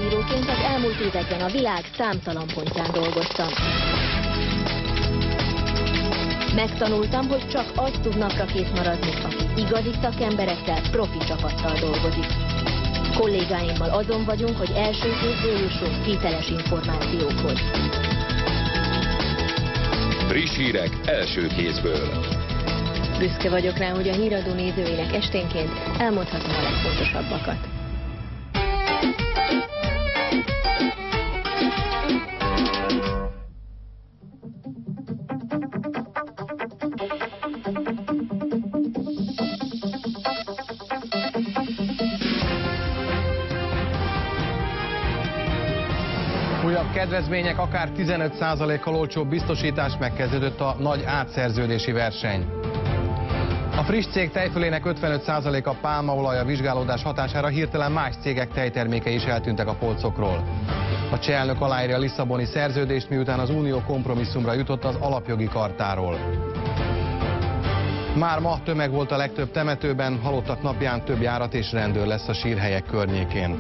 újságíróként az elmúlt években a világ számtalan pontján dolgoztam. Megtanultam, hogy csak az tud naprakész maradni, aki igazi szakemberekkel, profi csapattal dolgozik. Kollégáimmal azon vagyunk, hogy első kézből jussunk hiteles információkhoz. Friss hírek első kézből. Büszke vagyok rá, hogy a Híradó nézőinek esténként elmondhatom a legfontosabbakat. Újabb kedvezmények, akár 15%-kal olcsóbb biztosítás, megkezdődött a nagy átszerződési verseny. A friss cég tejfölének 55%-a pálmaolaj, a vizsgálódás hatására hirtelen más cégek tejtermékei is eltűntek a polcokról. A cseh elnök aláírja a lisszaboni szerződést, miután az Unió kompromisszumra jutott az alapjogi chartáról. Már ma tömeg volt a legtöbb temetőben, halottak napján több járat és rendőr lesz a sírhelyek környékén.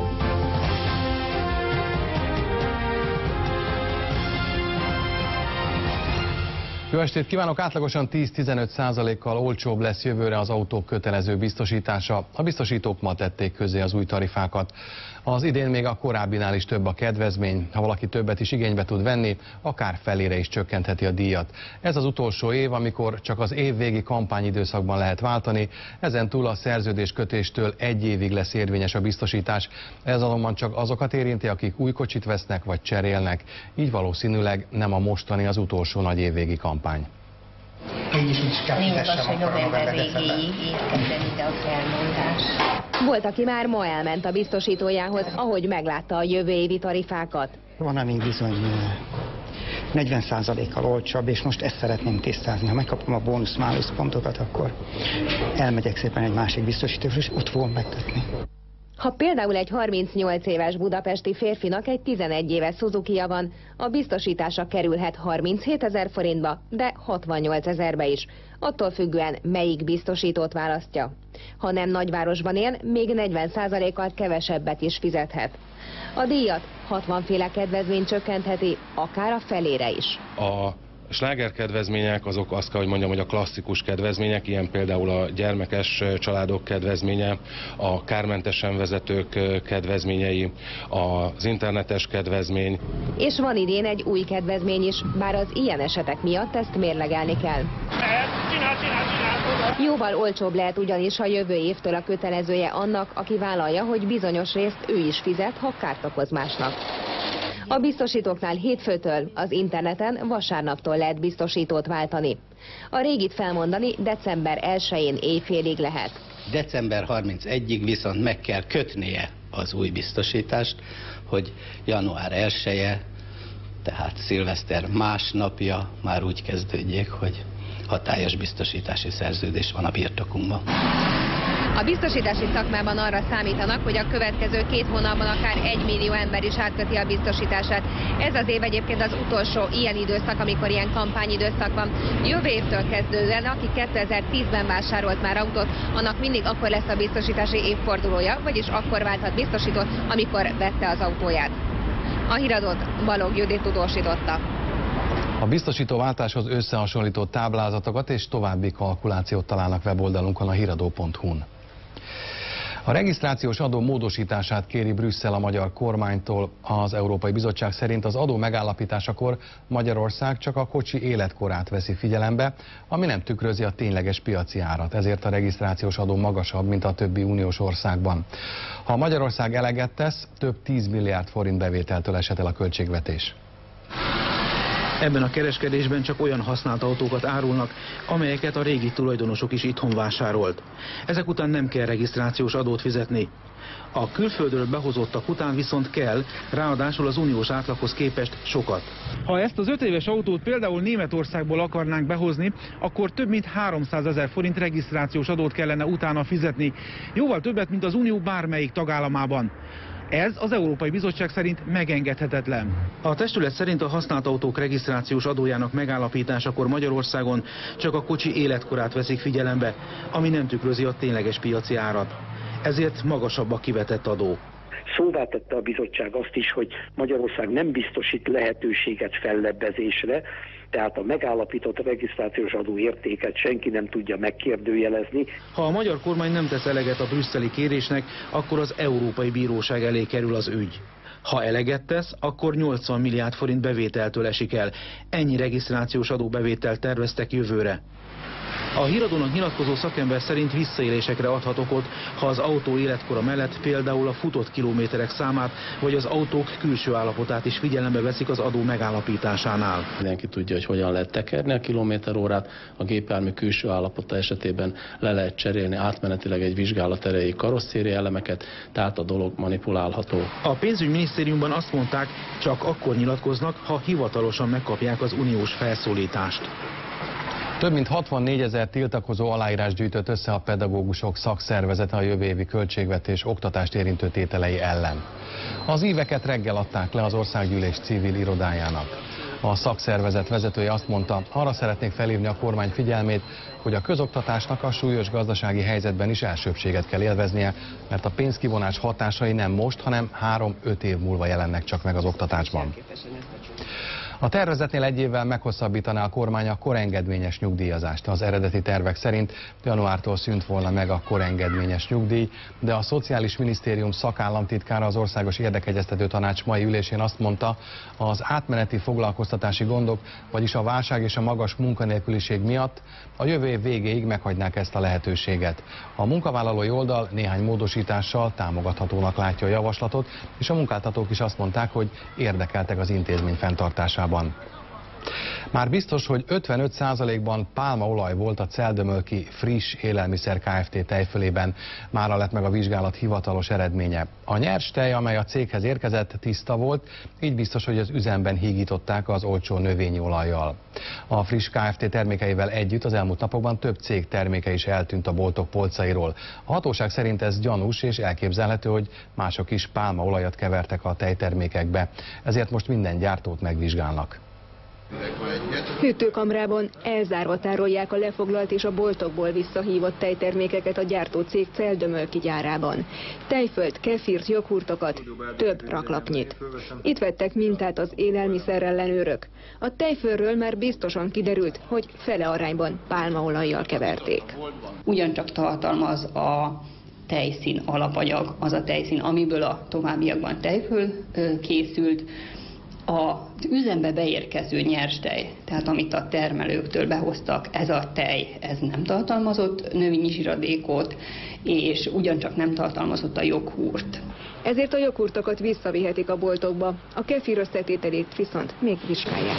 Jó estét kívánok! Átlagosan 10-15%-kal olcsóbb lesz jövőre az autók kötelező biztosítása. A biztosítók ma tették közzé az új tarifákat. Az idén még a korábbinál is több a kedvezmény. Ha valaki többet is igénybe tud venni, akár felére is csökkentheti a díjat. Ez az utolsó év, amikor csak az évvégi kampányidőszakban lehet váltani. Ezen túl a szerződéskötéstől 1 évig lesz érvényes a biztosítás. Ez azonban csak azokat érinti, akik új kocsit vesznek vagy cserélnek. Így valószínűleg nem a mostani az utolsó nagy évvégi kampány. Így is kell fizessem hogy november végéig érkezzen ide a felmondás. Volt, aki már ma elment a biztosítójához, ahogy meglátta a jövő évi tarifákat. Van, amíg bizony 40%-kal olcsóbb, és most ezt szeretném tisztázni. Ha megkapom a bónusz-málusz pontokat, akkor elmegyek szépen egy másik biztosítóhoz, és ott fogom megkötni. Ha például egy 38 éves budapesti férfinak egy 11 éves Suzuki-ja van, a biztosítása kerülhet 37 000 forintba, de 68 000-be is, attól függően melyik biztosítót választja. Ha nem nagyvárosban él, még 40%-kal kevesebbet is fizethet. A díjat 60 féle kedvezmény csökkentheti, akár a felére is. A sláger kedvezmények azok azt kell, hogy mondjam, hogy a klasszikus kedvezmények, ilyen például a gyermekes családok kedvezménye, a kármentesen vezetők kedvezményei, az internetes kedvezmény. És van idén egy új kedvezmény is, bár az ilyen esetek miatt ezt mérlegelni kell. Jóval olcsóbb lehet ugyanis a jövő évtől a kötelezője annak, aki vállalja, hogy bizonyos részt ő is fizet, ha kárt okoz másnak. A biztosítóknál hétfőtől, az interneten vasárnaptól lehet biztosítót váltani. A régit felmondani december 1-én éjfélig lehet. December 31-ig viszont meg kell kötnie az új biztosítást, hogy január 1-e, tehát szilveszter másnapja már úgy kezdődjék, hogy hatályos biztosítási szerződés van a birtokunkban. A biztosítási szakmában arra számítanak, hogy a következő 2 hónapban akár 1 millió ember is átköti a biztosítását. Ez az év egyébként az utolsó ilyen időszak, amikor ilyen kampányidőszak van. Jövő évtől kezdődően, aki 2010-ben vásárolt már autót, annak mindig akkor lesz a biztosítási évfordulója, vagyis akkor válthat biztosítót, amikor vette az autóját. A híradót Balogh Judit tudósította. A biztosítóváltáshoz összehasonlító táblázatokat és további kalkulációt találnak weboldalunkon, a híradó.hu-n. A regisztrációs adó módosítását kéri Brüsszel a magyar kormánytól. Az Európai Bizottság szerint az adó megállapításakor Magyarország csak a kocsi életkorát veszi figyelembe, ami nem tükrözi a tényleges piaci árat, ezért a regisztrációs adó magasabb, mint a többi uniós országban. Ha Magyarország eleget tesz, több 10 milliárd forint bevételtől eshet el a költségvetés. Ebben a kereskedésben csak olyan használt autókat árulnak, amelyeket a régi tulajdonosok is itthon vásárolt. Ezek után nem kell regisztrációs adót fizetni. A külföldről behozottak után viszont kell, ráadásul az uniós átlaghoz képest sokat. Ha ezt az 5 éves autót például Németországból akarnánk behozni, akkor több mint 300 000 forint regisztrációs adót kellene utána fizetni. Jóval többet, mint az unió bármelyik tagállamában. Ez az Európai Bizottság szerint megengedhetetlen. A testület szerint a használt autók regisztrációs adójának megállapításakor Magyarországon csak a kocsi életkorát veszik figyelembe, ami nem tükrözi a tényleges piaci árat. Ezért magasabb a kivetett adó. Szóvá tette a bizottság azt is, hogy Magyarország nem biztosít lehetőséget fellebbezésre, tehát a megállapított regisztrációs adó értéket senki nem tudja megkérdőjelezni. Ha a magyar kormány nem tesz eleget a brüsszeli kérésnek, akkor az Európai Bíróság elé kerül az ügy. Ha eleget tesz, akkor 80 milliárd forint bevételtől esik el. Ennyi regisztrációs adóbevételt terveztek jövőre. A híradónak nyilatkozó szakember szerint visszaélésekre adhat okot, ha az autó életkora mellett például a futott kilométerek számát, vagy az autók külső állapotát is figyelembe veszik az adó megállapításánál. Mindenki tudja, hogy hogyan lehet tekerni a kilométerórát, a gépjármű külső állapota esetében le lehet cserélni átmenetileg egy vizsgálat erejéig karosszéria elemeket, tehát a dolog manipulálható. A pénzügyminisztériumban azt mondták, csak akkor nyilatkoznak, ha hivatalosan megkapják az uniós felszólítást. Több mint 64 000 tiltakozó aláírás gyűjtött össze a pedagógusok szakszervezete a jövő évi költségvetés oktatást érintő tételei ellen. Az íveket reggel adták le az Országgyűlés civil irodájának. A szakszervezet vezetője azt mondta, arra szeretnék felhívni a kormány figyelmét, hogy a közoktatásnak a súlyos gazdasági helyzetben is elsőbbséget kell élveznie, mert a pénzkivonás hatásai nem most, hanem 3-5 év múlva jelennek csak meg az oktatásban. A tervezetnél egy évvel meghosszabbítaná a kormány a korengedményes nyugdíjazást. Az eredeti tervek szerint januártól szűnt volna meg a korengedményes nyugdíj, de a Szociális Minisztérium szakállamtitkára az Országos Érdekegyeztető Tanács mai ülésén azt mondta, az átmeneti foglalkoztatási gondok, vagyis a válság és a magas munkanélküliség miatt a jövő év végéig meghagynák ezt a lehetőséget. A munkavállalói oldal néhány módosítással támogathatónak látja a javaslatot, és a munkáltatók is azt mondták, hogy érdekeltek az intézmény fenntartásában. Már biztos, hogy 55%-ban pálmaolaj volt a Celldömölki Friss Élelmiszer Kft. Tejfölében. Mára lett meg a vizsgálat hivatalos eredménye. A nyers tej, amely a céghez érkezett, tiszta volt, így biztos, hogy az üzemben hígították az olcsó növényi olajjal. A Friss Kft. Termékeivel együtt az elmúlt napokban több cég terméke is eltűnt a boltok polcairól. A hatóság szerint ez gyanús, és elképzelhető, hogy mások is pálmaolajat kevertek a tejtermékekbe. Ezért most minden gyártót megvizsgálnak. Hűtőkamrában elzárva tárolják a lefoglalt és a boltokból visszahívott tejtermékeket a gyártócég Celldömölki gyárában. Tejfölt, kefirt, joghurtokat, több raklapnyit. Itt vettek mintát az élelmiszerellenőrök. A tejfölről már biztosan kiderült, hogy fele arányban pálmaolajjal keverték. Ugyancsak tartalmaz a tejszín alapanyag, az a tejszín, amiből a továbbiakban tejföl készült. Az üzembe beérkező nyers tej, tehát amit a termelőktől behoztak, ez a tej, ez nem tartalmazott növényi zsiradékot, és ugyancsak nem tartalmazott a joghurt. Ezért a joghurtokat visszavihetik a boltokba, a kefir összetételét viszont még vizsgálják.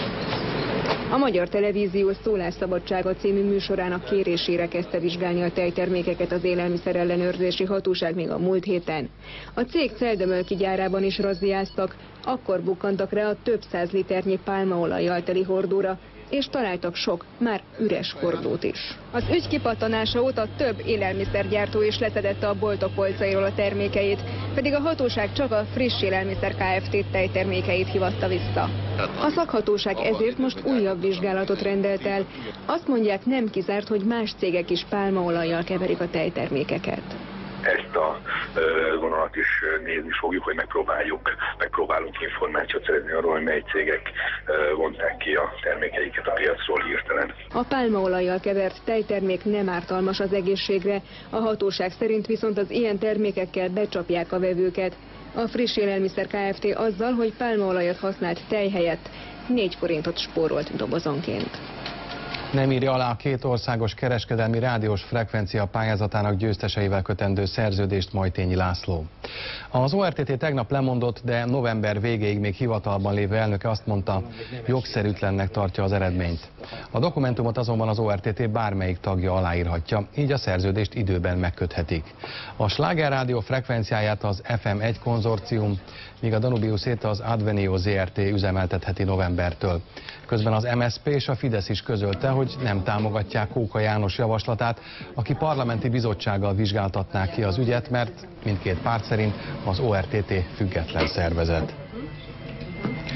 A Magyar Televízió Szólásszabadsága című műsorának kérésére kezdte vizsgálni a tejtermékeket az Élelmiszerellenőrzési Hatóság még a múlt héten. A cég Celldömölki gyárában is razziáztak, akkor bukkantak rá a több száz liternyi pálmaolajjal teli hordóra, és találtak sok, már üres hordót is. Az ügy kipattanása óta több élelmiszergyártó is leszedette a boltok polcairól a termékeit, pedig a hatóság csak a Friss Élelmiszer Kft. Tejtermékeit hivatta vissza. A szakhatóság ezért most újabb vizsgálatot rendelt el. Azt mondják, nem kizárt, hogy más cégek is pálmaolajjal keverik a tejtermékeket. Ezt a vonalat is nézni fogjuk, hogy megpróbálunk információt szerezni arról, hogy mely cégek vonták ki a termékeiket a piacról hirtelen. A pálmaolajjal kevert tejtermék nem ártalmas az egészségre, a hatóság szerint viszont az ilyen termékekkel becsapják a vevőket. A Friss Élelmiszer Kft. Azzal, hogy pálmaolajat használt tej helyett 4 forintot spórolt dobozonként. Nem írja alá a két országos kereskedelmi rádiós frekvencia pályázatának győzteseivel kötendő szerződést Majtényi László. Az ORTT tegnap lemondott, de november végéig még hivatalban lévő elnöke azt mondta, jogszerűtlennek tartja az eredményt. A dokumentumot azonban az ORTT bármelyik tagja aláírhatja, így a szerződést időben megköthetik. A Sláger Rádió frekvenciáját az FM1 konzorcium, míg a Danubiusét az Advenio Zrt. Üzemeltetheti novembertől. Közben az MSZP és a Fidesz is közölte, hogy nem támogatják Kóka János javaslatát, aki parlamenti bizottsággal vizsgáltatná ki az ügyet, mert mindkét párt szerint az ORTT független szervezet.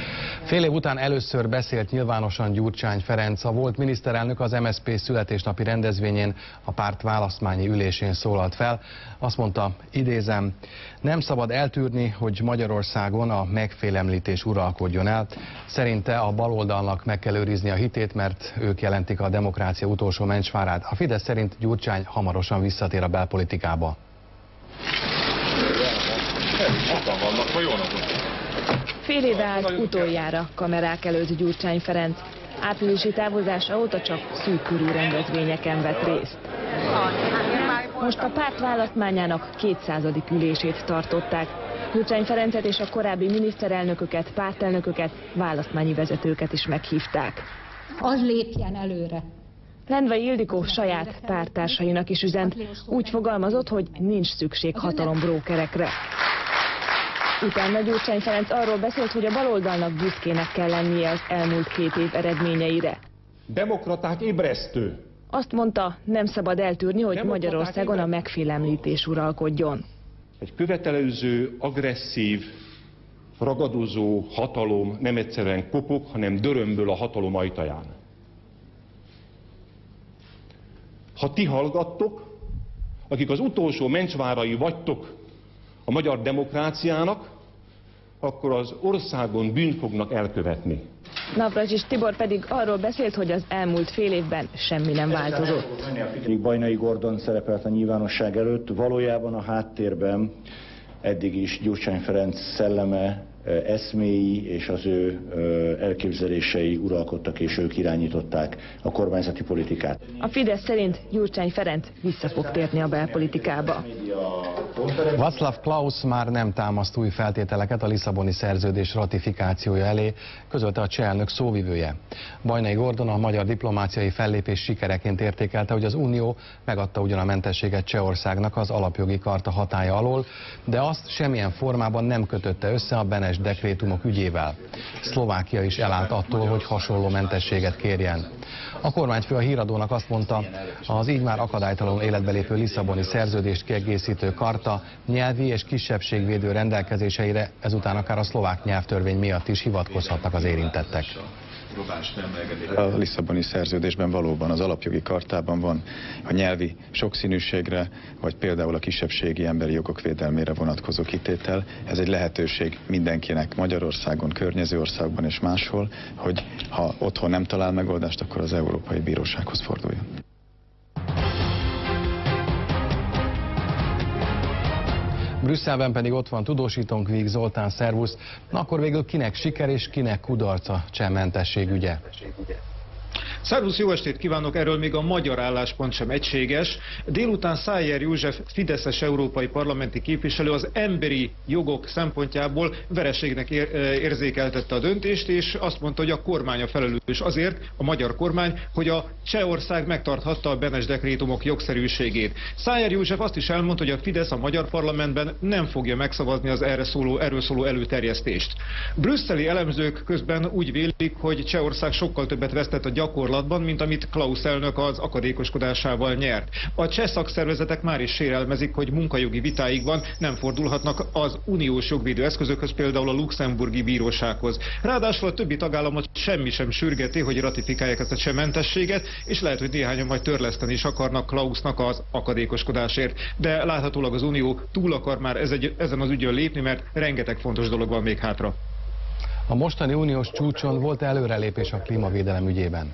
Fél év után először beszélt nyilvánosan Gyurcsány Ferenc. A volt miniszterelnök az MSZP születésnapi rendezvényén, a párt választmányi ülésén szólalt fel. Azt mondta, idézem, nem szabad eltűrni, hogy Magyarországon a megfélemlítés uralkodjon el. Szerinte a baloldalnak meg kell őrizni a hitét, mert ők jelentik a demokrácia utolsó mencsvárát. A Fidesz szerint Gyurcsány hamarosan visszatér a belpolitikába. Fél éve állt utoljára kamerák előtt Gyurcsány Ferenc. Áprilisi távozása óta csak szűk körű rendezvényeken vett részt. Most a párt választmányának 200. ülését tartották. Gyurcsány Ferencet és a korábbi miniszterelnököket, pártelnököket, választmányi vezetőket is meghívták. Az lépjen előre. Lendvai Ildikó saját párttársainak is üzent. Úgy fogalmazott, hogy nincs szükség hatalombrókerekre. Utána Gyurcsány Ferenc arról beszélt, hogy a baloldalnak büszkének kell lennie az elmúlt 2 év eredményeire. Demokraták ébresztő. Azt mondta, nem szabad eltűrni, hogy Magyarországon a megfélemlítés uralkodjon. Egy követelőző, agresszív, ragadozó hatalom nem egyszerűen kopog, hanem dörömböl a hatalom ajtaján. Ha ti hallgattok, akik az utolsó mencsvárai vagytok a magyar demokráciának, akkor az országon bűnt fognak elkövetni. Navracsics Tibor pedig arról beszélt, hogy az elmúlt fél évben semmi nem változott. Bajnai Gordon szerepelt a nyilvánosság előtt, valójában a háttérben eddig is Gyurcsány Ferenc szelleme, eszméi és az ő elképzelései uralkodtak, és ők irányították a kormányzati politikát. A Fidesz szerint Gyurcsány Ferenc vissza fog térni a belpolitikába. Václav Klaus már nem támaszt új feltételeket a Lisszaboni szerződés ratifikációja elé, közölte a cseh elnök szóvivője. Bajnai Gordon a magyar diplomáciai fellépés sikereként értékelte, hogy az Unió megadta ugyan a mentességet Csehországnak az alapjogi karta hatálya alól, de azt semmilyen formában nem kötötte össze a Benes dekrétumok ügyével. Szlovákia is elállt attól, hogy hasonló mentességet kérjen. A kormányfő a Híradónak azt mondta, az így már akadálytalanul életbe lépő Lisszaboni szerződést kiegészítő karta nyelvi és kisebbségvédő rendelkezéseire ezután akár a szlovák nyelvtörvény miatt is hivatkozhatnak az érintettek. A Lisszaboni szerződésben valóban az alapjogi kartában van a nyelvi sokszínűségre, vagy például a kisebbségi emberi jogok védelmére vonatkozó kitétel. Ez egy lehetőség mindenkinek Magyarországon, környező országban és máshol, hogy ha otthon nem talál megoldást, akkor az Európai Bírósághoz forduljon. Brüsszelben pedig ott van tudósítónk, Víg Zoltán, szervusz. Na akkor végül kinek siker és kinek kudarc a cseh mentesség ügye? Szervusz, jó estét kívánok! Erről még a magyar álláspont sem egységes. Délután Szájer József, fideszes európai parlamenti képviselő az emberi jogok szempontjából vereségnek érzékeltette a döntést, és azt mondta, hogy a kormány a felelős azért, a magyar kormány, hogy a Csehország megtarthatta a Benes dekrétumok jogszerűségét. Szájer József azt is elmondta, hogy a Fidesz a magyar parlamentben nem fogja megszavazni az erről szóló előterjesztést. Brüsszeli elemzők közben úgy vélik, hogy Csehország sokkal többet vesztett a gyakorlatban, mint amit Klaus elnök az akadékoskodásával nyert. A cseh szakszervezetek már is sérelmezik, hogy munkajogi vitáikban nem fordulhatnak az uniós jogvédő eszközökhöz, például a luxemburgi bírósághoz. Ráadásul a többi tagállamot semmi sem sürgeti, hogy ratifikálják ezt a cseh mentességet, és lehet, hogy néhányan majd törleszteni is akarnak Klausnak az akadékoskodásért. De láthatólag az Unió túl akar már ezen az ügyön lépni, mert rengeteg fontos dolog van még hátra. A mostani uniós csúcson volt előrelépés a klímavédelem ügyében?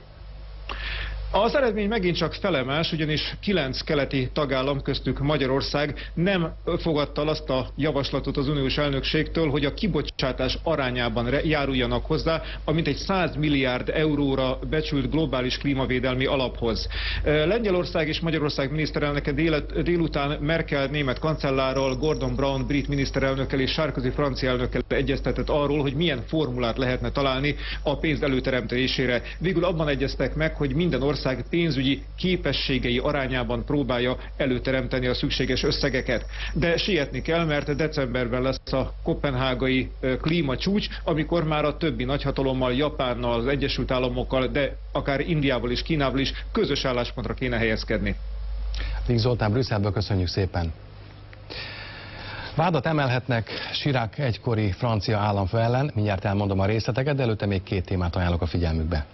Az eredmény megint csak felemás, ugyanis 9 keleti tagállam, köztük Magyarország nem fogadta azt a javaslatot az uniós elnökségtől, hogy a kibocsátás arányában járuljanak hozzá, amint egy 100 milliárd euróra becsült globális klímavédelmi alaphoz. Lengyelország és Magyarország miniszterelnöke délután Merkel német kancellárral, Gordon Brown brit miniszterelnökkel és Sarkozy francia elnökkel egyeztetett arról, hogy milyen formulát lehetne találni a pénz előteremtésére. Végül abban egyeztek meg, hogy minden ország pénzügyi képességei arányában próbálja előteremteni a szükséges összegeket. De sietni kell, mert decemberben lesz a koppenhágai klímacsúcs, amikor már a többi nagyhatalommal, Japánnal, az Egyesült Államokkal, de akár Indiával és Kínával is közös álláspontra kéne helyezkedni. Víg Zoltán, Brüsszelből köszönjük szépen. Vádat emelhetnek Chirac egykori francia államfő ellen, mindjárt elmondom a részleteket, de előtte még két témát ajánlok a figyelmükbe.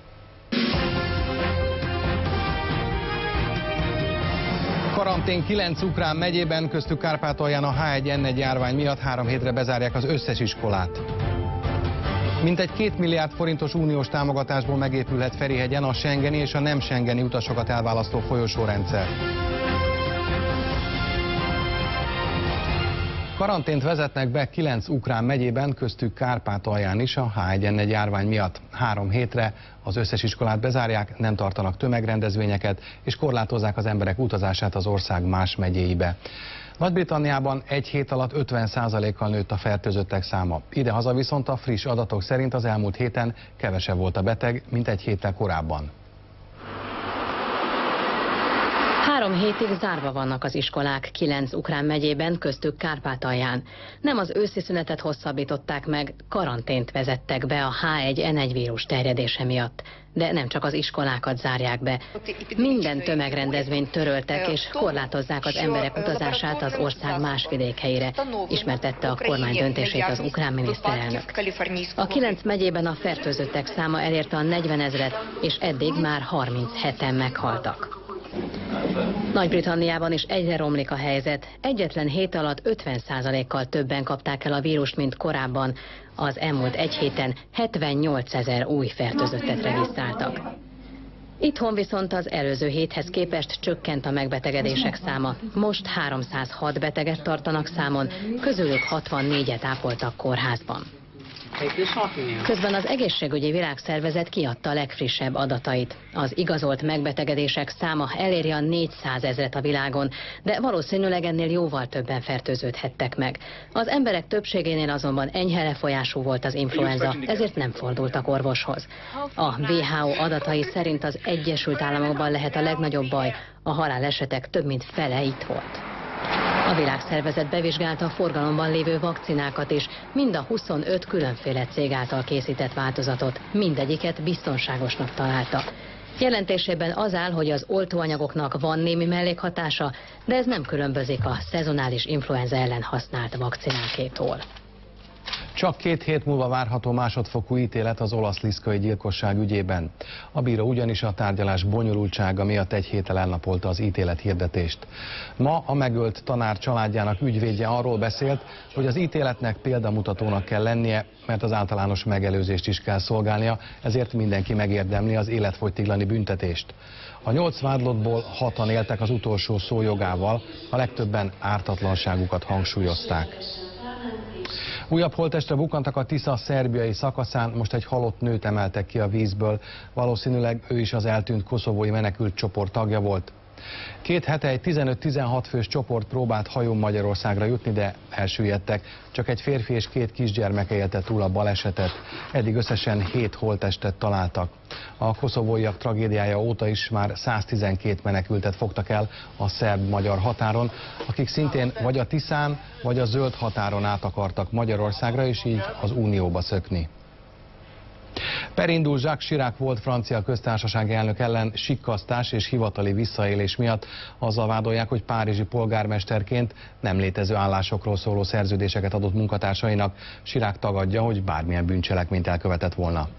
Karantén 9 ukrán megyében, köztük Kárpátalján a H1N1 járvány miatt 3 hétre bezárják az összes iskolát. Mintegy 2 milliárd forintos uniós támogatásból megépülhet Ferihegyen a schengeni és a nem schengeni utasokat elválasztó folyosórendszer. Karantént vezetnek be 9 ukrán megyében, köztük Kárpátalján is a H1N1 járvány miatt. 3 hétre az összes iskolát bezárják, nem tartanak tömegrendezvényeket, és korlátozzák az emberek utazását az ország más megyéibe. Nagy-Britanniában egy hét alatt 50%-kal nőtt a fertőzöttek száma. Idehaza viszont a friss adatok szerint az elmúlt héten kevesebb volt a beteg, mint egy héttel korábban. 3 hétig zárva vannak az iskolák 9 ukrán megyében, köztük Kárpátalján. Nem az őszi szünetet hosszabbították meg, karantént vezettek be a H1N1 vírus terjedése miatt. De nem csak az iskolákat zárják be. Minden tömegrendezvényt töröltek és korlátozzák az emberek utazását az ország más vidékeire, ismertette a kormány döntését az ukrán miniszterelnök. A 9 megyében a fertőzöttek száma elérte a 40 000-et, és eddig már 37-en meghaltak. Nagy-Britanniában is egyre romlik a helyzet. Egyetlen hét alatt 50%-kal többen kapták el a vírust, mint korábban. Az elmúlt egy héten 78 000 új fertőzöttet regisztráltak. Itthon viszont az előző héthez képest csökkent a megbetegedések száma. Most 306 beteget tartanak számon, közülük 64-et ápoltak kórházban. Közben az Egészségügyi Világszervezet kiadta a legfrissebb adatait. Az igazolt megbetegedések száma eléri a 400 000-et a világon, de valószínűleg ennél jóval többen fertőződhettek meg. Az emberek többségénél azonban enyhe lefolyású volt az influenza, ezért nem fordultak orvoshoz. A WHO adatai szerint az Egyesült Államokban lehet a legnagyobb baj, a halálesetek több mint fele itt volt. A világszervezet bevizsgálta a forgalomban lévő vakcinákat is, mind a 25 különféle cég által készített változatot, mindegyiket biztonságosnak találta. Jelentésében az áll, hogy az oltóanyagoknak van némi mellékhatása, de ez nem különbözik a szezonális influenza ellen használt vakcinákétól. Csak 2 hét múlva várható másodfokú ítélet az olasz liszkai gyilkosság ügyében. A bíró ugyanis a tárgyalás bonyolultsága miatt egy héttel elnapolta az ítélet hirdetést. Ma a megölt tanár családjának ügyvédje arról beszélt, hogy az ítéletnek példamutatónak kell lennie, mert az általános megelőzést is kell szolgálnia, ezért mindenki megérdemli az életfogytiglani büntetést. A 8 vádlottból 6-an éltek az utolsó szó jogával, a legtöbben ártatlanságukat hangsúlyozták. Újabb holttestre bukkantak a Tisza szerbiai szakaszán, most egy halott nőt emeltek ki a vízből, valószínűleg ő is az eltűnt koszovói menekült csoport tagja volt. 2 hete egy 15-16 fős csoport próbált hajón Magyarországra jutni, de elsüllyedtek. Csak egy férfi és 2 kisgyermeke élte túl a balesetet. Eddig összesen 7 holttestet találtak. A koszovóiak tragédiája óta is már 112 menekültet fogtak el a szerb-magyar határon, akik szintén vagy a Tiszán, vagy a zöld határon át akartak Magyarországra, és így az Unióba szökni. Perindul Jacques Chirac volt francia köztársaság elnök ellen sikkasztás és hivatali visszaélés miatt. Azzal vádolják, hogy párizsi polgármesterként nem létező állásokról szóló szerződéseket adott munkatársainak. Chirac tagadja, hogy bármilyen bűncselekményt elkövetett volna.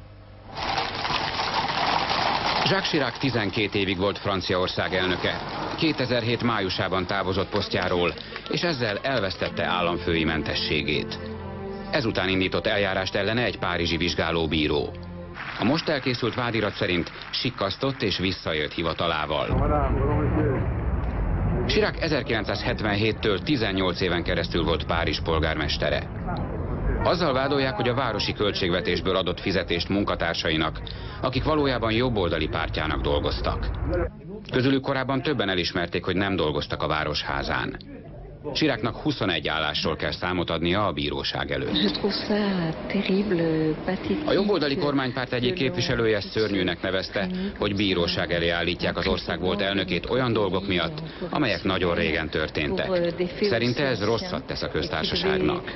Jacques Chirac 12 évig volt Franciaország elnöke. 2007 májusában távozott posztjáról, és ezzel elvesztette államfői mentességét. Ezután indított eljárást ellene egy párizsi vizsgálóbíró. A most elkészült vádirat szerint sikkasztott és visszaélt hivatalával. Chirac 1977-től 18 éven keresztül volt Párizs polgármestere. Azzal vádolják, hogy a városi költségvetésből adott fizetést munkatársainak, akik valójában jobboldali pártjának dolgoztak. Közülük korábban többen elismerték, hogy nem dolgoztak a városházán. Chiracnak 21 állásról kell számot adnia a bíróság előtt. A jobboldali kormánypárt egyik képviselője szörnyűnek nevezte, hogy bíróság elé állítják az ország volt elnökét olyan dolgok miatt, amelyek nagyon régen történtek. Szerinte ez rosszat tesz a köztársaságnak.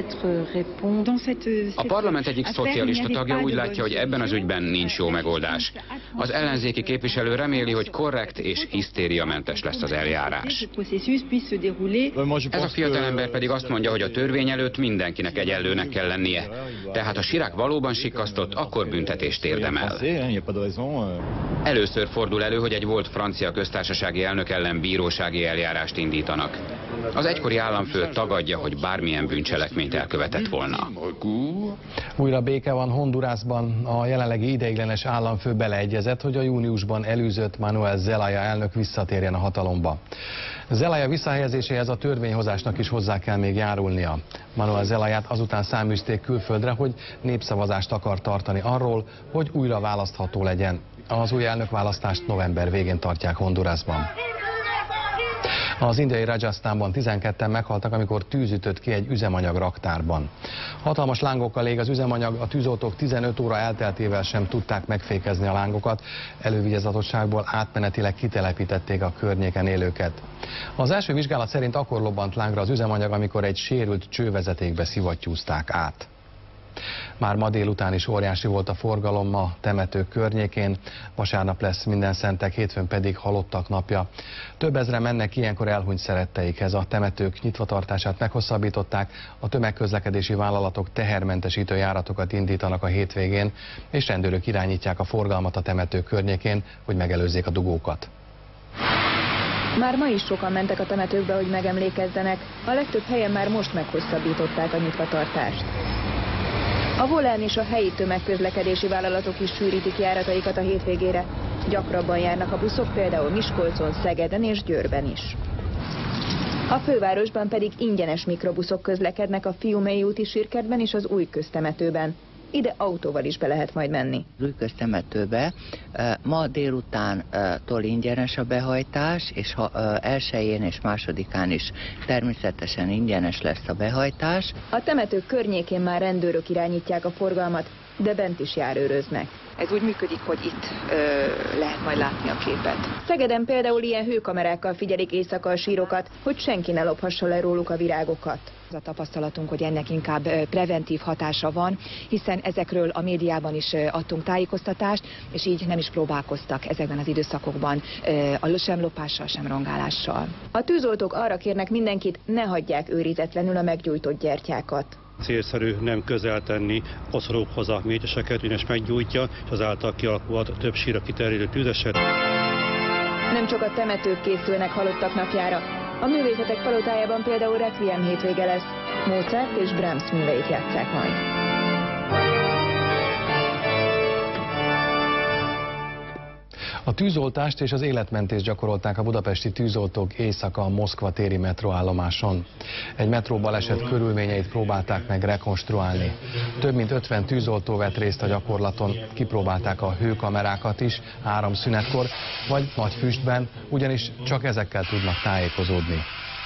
A parlament egyik szocialista tagja úgy látja, hogy ebben az ügyben nincs jó megoldás. Az ellenzéki képviselő reméli, hogy korrekt és hisztériamentes lesz az eljárás. Ez a fiatalember pedig azt mondja, hogy a törvény előtt mindenkinek egyenlőnek kell lennie. Tehát ha Chirac valóban sikkasztott, akkor büntetést érdemel. Először fordul elő, hogy egy volt francia köztársasági elnök ellen bírósági eljárást indítanak. Az egykori államfő tagadja, hogy bármilyen bűncselekményt elkövetett volna. Újra béke van Hondurasban. A jelenlegi ideiglenes államfő beleegyezett, hogy a júniusban elűzött Manuel Zelaya elnök visszatérjen a hatalomba. Zelaya visszahelyezéséhez a törvényhozásnak is hozzá kell még járulnia. Manuel Zelayát azután száműzték külföldre, hogy népszavazást akar tartani arról, hogy újra választható legyen. Az új elnökválasztást november végén tartják Hondurasban. Az indiai Rajasztánban 12-en meghaltak, amikor tűz ütött ki egy üzemanyag raktárban. Hatalmas lángokkal ég az üzemanyag, a tűzoltók 15 óra elteltével sem tudták megfékezni a lángokat, elővigyázatosságból átmenetileg kitelepítették a környéken élőket. Az első vizsgálat szerint akkor lobbant lángra az üzemanyag, amikor egy sérült csővezetékbe szivattyúzták át. Már ma délután is óriási volt a forgalom a temetők környékén, vasárnap lesz Mindenszentek, hétfőn pedig halottak napja. Több ezren mennek ilyenkor elhunyt szeretteikhez, a temetők nyitvatartását meghosszabbították, a tömegközlekedési vállalatok tehermentesítő járatokat indítanak a hétvégén, és rendőrök irányítják a forgalmat a temetők környékén, hogy megelőzzék a dugókat. Már ma is sokan mentek a temetőkbe, hogy megemlékezzenek, a legtöbb helyen már most meghosszabbították a nyitvatartást. A Volán és a helyi tömegközlekedési vállalatok is sűrítik járataikat a hétvégére. Gyakrabban járnak a buszok, például Miskolcon, Szegeden és Győrben is. A fővárosban pedig ingyenes mikrobuszok közlekednek a Fiumei úti sírkertben és az új köztemetőben. Ide autóval is be lehet majd menni. Az új köztemetőbe ma délutántól ingyenes a behajtás, és elsőjén és másodikán is természetesen ingyenes lesz a behajtás. A temetők környékén már rendőrök irányítják a forgalmat, de bent is járőröznek. Ez úgy működik, hogy itt lehet majd látni a képet. Szegeden például ilyen hőkamerákkal figyelik éjszaka a sírokat, hogy senki ne lophassa le róluk a virágokat. Az a tapasztalatunk, hogy ennek inkább preventív hatása van, hiszen ezekről a médiában is adtunk tájékoztatást, és így nem is próbálkoztak ezekben az időszakokban sem lopással, sem rongálással. A tűzoltók arra kérnek mindenkit, ne hagyják őrizetlenül a meggyújtott gyertyákat. Célszerű nem közel tenni koszorúkhoz a méteseket, ugyanis meggyújtja, és azáltal kialakulhat több sírra kiterjedő tűzeset. Nem csak a temetők készülnek halottak napjára. A művészetek palotájában például requiem hétvége lesz. Mozart és Brahms műveit játsszák majd. A tűzoltást és az életmentést gyakorolták a budapesti tűzoltók éjszaka a Moszkva téri metróállomáson. Egy metróbaleset körülményeit próbálták meg rekonstruálni. Több mint 50 tűzoltó vett részt a gyakorlaton, kipróbálták a hőkamerákat is áramszünetkor, vagy nagy füstben, ugyanis csak ezekkel tudnak tájékozódni.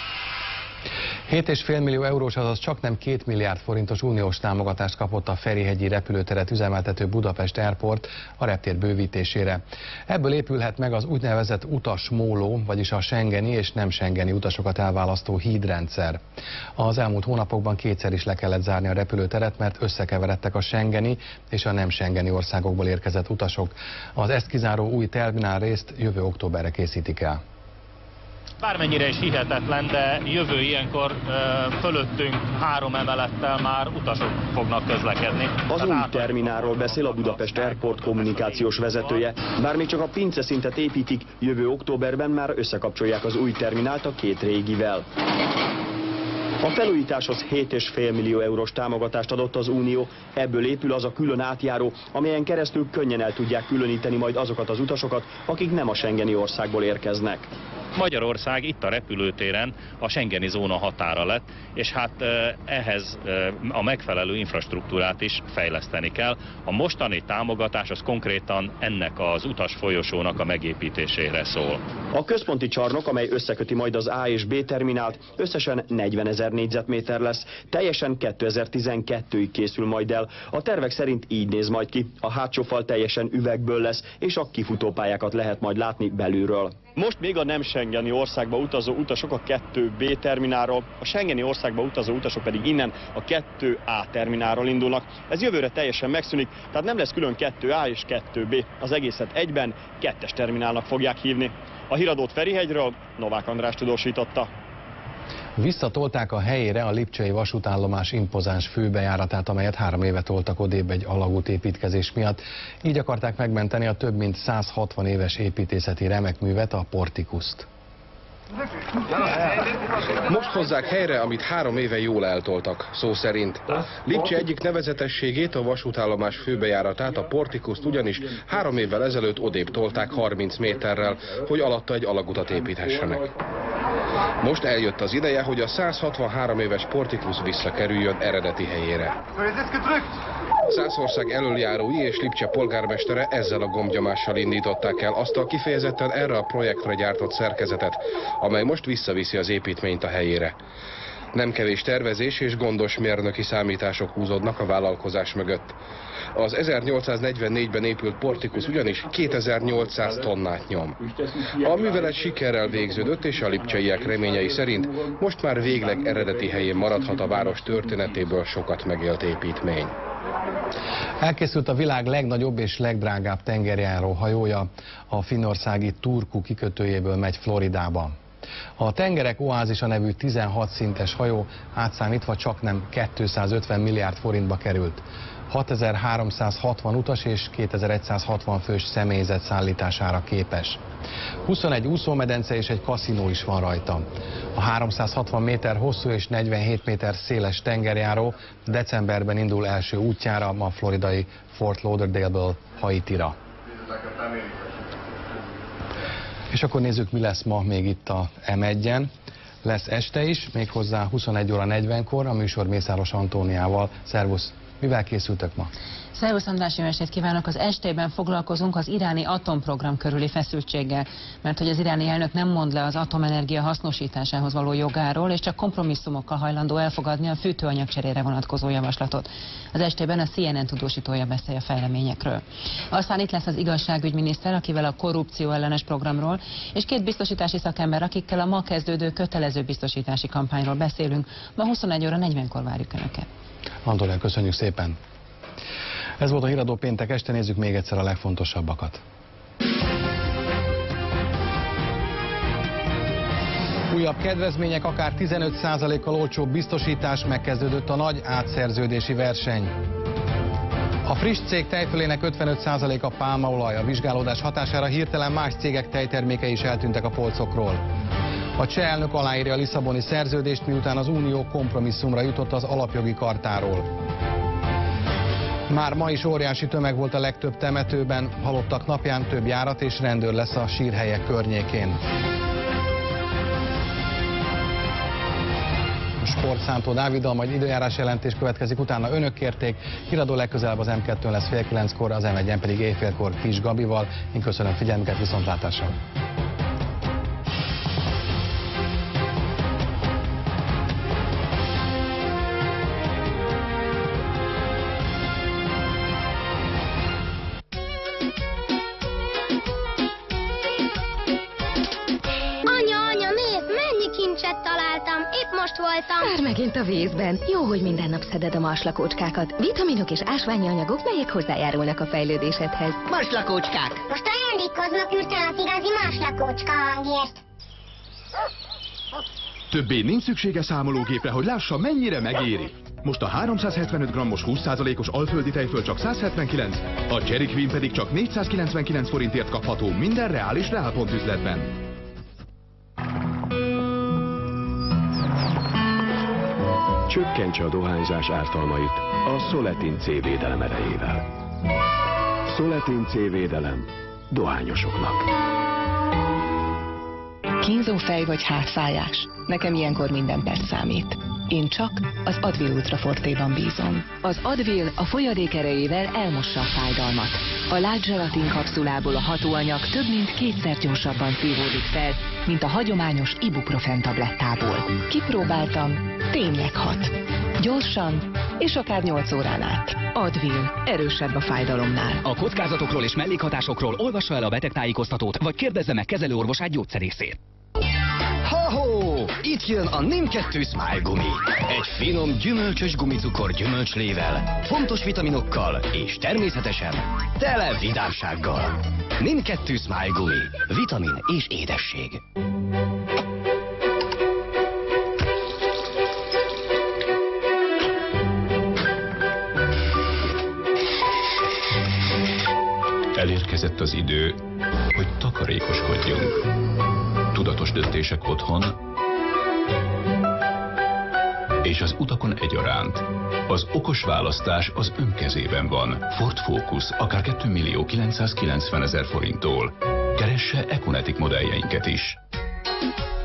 7,5 millió eurós, azaz csaknem 2 milliárd forintos uniós támogatást kapott a Ferihegyi repülőteret üzemeltető Budapest Airport a reptér bővítésére. Ebből épülhet meg az úgynevezett utasmóló, vagyis a schengeni és nem schengeni utasokat elválasztó hídrendszer. Az elmúlt hónapokban kétszer is le kellett zárni a repülőteret, mert összekeveredtek a schengeni és a nem schengeni országokból érkezett utasok. Az ezt kizáró új terminál részt jövő októberre készítik el. Bármennyire is hihetetlen, de jövő ilyenkor fölöttünk 3 emelettel már utasok fognak közlekedni. Az új terminálról beszél a Budapest Airport kommunikációs vezetője. Bár még csak a pince szintet építik, jövő októberben már összekapcsolják az új terminált a két régivel. A felújításhoz 7,5 millió eurós támogatást adott az Unió, ebből épül az a külön átjáró, amelyen keresztül könnyen el tudják különíteni majd azokat az utasokat, akik nem a schengeni országból érkeznek. Magyarország itt a repülőtéren a schengeni zóna határa lett, és hát ehhez a megfelelő infrastruktúrát is fejleszteni kell. A mostani támogatás az konkrétan ennek az utas folyosónak a megépítésére szól. A központi csarnok, amely összeköti majd az A és B terminált, összesen 40 000 négyzetméter lesz, teljesen 2012-ig készül majd el. A tervek szerint így néz majd ki, a hátsó fal teljesen üvegből lesz, és a kifutópályákat lehet majd látni belülről. Most még a nem schengeni országba utazó utasok a 2B terminálról, a schengeni országba utazó utasok pedig innen a 2A terminálról indulnak. Ez jövőre teljesen megszűnik, tehát nem lesz külön 2A és 2B, az egészet egyben 2-es terminálnak fogják hívni. A híradót Ferihegyről Novák András tudósította. Visszatolták a helyére a lipcsei vasútállomás impozáns főbejáratát, amelyet 3 éve toltak odébb egy alagút építkezés miatt. Így akarták megmenteni a több mint 160 éves építészeti remekművet, a Portikuszt. Most hozzák helyre, amit 3 éve jól eltoltak, szó szerint. Lipcse egyik nevezetességét, a vasútállomás főbejáratát, a Portikuszt ugyanis 3 évvel ezelőtt odébb tolták 30 méterrel, hogy alatta egy alagutat építhessenek. Most eljött az ideje, hogy a 163 éves Portikus visszakerüljön eredeti helyére. Szászország elöljárói és Lipcse polgármestere ezzel a gombnyomással indították el azt a kifejezetten erre a projektre gyártott szerkezetet, amely most visszaviszi az építményt a helyére. Nem kevés tervezés és gondos mérnöki számítások húzódnak a vállalkozás mögött. Az 1844-ben épült Portikus ugyanis 2800 tonnát nyom. A művelet sikerrel végződött, és a lipcseiek reményei szerint most már végleg eredeti helyén maradhat a város történetéből sokat megélt építmény. Elkészült a világ legnagyobb és legdrágább tengerjáró hajója, a finnországi Turku kikötőjéből megy Floridába. A Tengerek Oázisa nevű 16 szintes hajó átszámítva csaknem 250 milliárd forintba került. 6360 utas és 2160 fős személyzet szállítására képes. 21 úszómedence és egy kaszinó is van rajta. A 360 méter hosszú és 47 méter széles tengerjáró decemberben indul első útjára a floridai Fort Lauderdale-ből Haitira. És akkor nézzük, mi lesz ma még itt a M1-en. Lesz este is, méghozzá 21:40-kor a műsor Mészáros Antóniával. Szervusz! Mivel készültök ma? Szervusz András, jó estét kívánok! Az estében foglalkozunk az iráni atomprogram körüli feszültséggel, mert hogy az iráni elnök nem mond le az atomenergia hasznosításához való jogáról, és csak kompromisszumokkal hajlandó elfogadni a fűtőanyag cserére vonatkozó javaslatot. Az estében a CNN tudósítója beszél a fejleményekről. Aztán itt lesz az igazságügyminiszter, akivel a korrupció ellenes programról, és 2 biztosítási szakember, akikkel a ma kezdődő kötelező biztosítási kampányról beszélünk. Ma 21:40-kor várjuk Önöket. Antonia, köszönjük szépen! Ez volt a Híradó péntek este, nézzük még egyszer a legfontosabbakat. Újabb kedvezmények, akár 15%-kal olcsóbb biztosítás, megkezdődött a nagy átszerződési verseny. A friss cég tejfölének 55%-a pálmaolaj, a vizsgálódás hatására hirtelen más cégek tejtermékei is eltűntek a polcokról. A cseh elnök aláírja a Lisszaboni szerződést, miután az Unió kompromisszumra jutott az alapjogi chartáról. Már ma is óriási tömeg volt a legtöbb temetőben, halottak napján több járat és rendőr lesz a sírhelyek környékén. A Sport Szántó Dáviddal, majd időjárás jelentés következik, utána Önök kérték. Híradó legközelebb az M2-n lesz fél 9-kor, az M1-en pedig éjfélkor Kis Gabival. Én köszönöm figyelmüket, viszontlátásra! Már megint a vízben. Jó, hogy minden nap szeded a marslakócskákat. Vitaminok és ásványi anyagok, melyek hozzájárulnak a fejlődésedhez. Marslakócskák! Most ajándékoznak ürten az igazi marslakócska hangért. Többé nincs szüksége számológépre, hogy lássa, mennyire megéri. Most a 375 g-os 20%-os alföldi tejföl csak 179, a Cherry Queen pedig csak 499 forintért kapható minden Reál és Reálpont üzletben. Csökkentse a dohányzás ártalmait a Soletin C védelem erejével. Soletin C védelem dohányosoknak. Kínzó fej vagy hátfájás? Nekem ilyenkor minden perc számít. Én csak az Advil Ultra Forte-ban bízom. Az Advil a folyadék erejével elmossa a fájdalmat. A light gelatin kapszulából a hatóanyag több mint 2-szer gyorsabban szívódik fel, mint a hagyományos ibuprofen tablettából. Kipróbáltam, tényleg hat. Gyorsan, és akár 8 órán át. Advil, erősebb a fájdalomnál. A kockázatokról és mellékhatásokról olvassa el a betegtájékoztatót, vagy kérdezze meg kezelőorvosát, gyógyszerészét. Ho-ho! Itt jön a NIM 2 Smile gumi. Egy finom, gyümölcsös gumicukor gyümölcslével, fontos vitaminokkal és természetesen tele vidámsággal. NIM 2 Smile gumi. Vitamin és édesség. Elérkezett az idő, hogy takarékoskodjunk. Tudatos döntések otthon és az utakon egyaránt. Az okos választás az ön kezében van. Ford Focus akár 2.990.000 forinttól. Keresse Econetic modelljeinket is.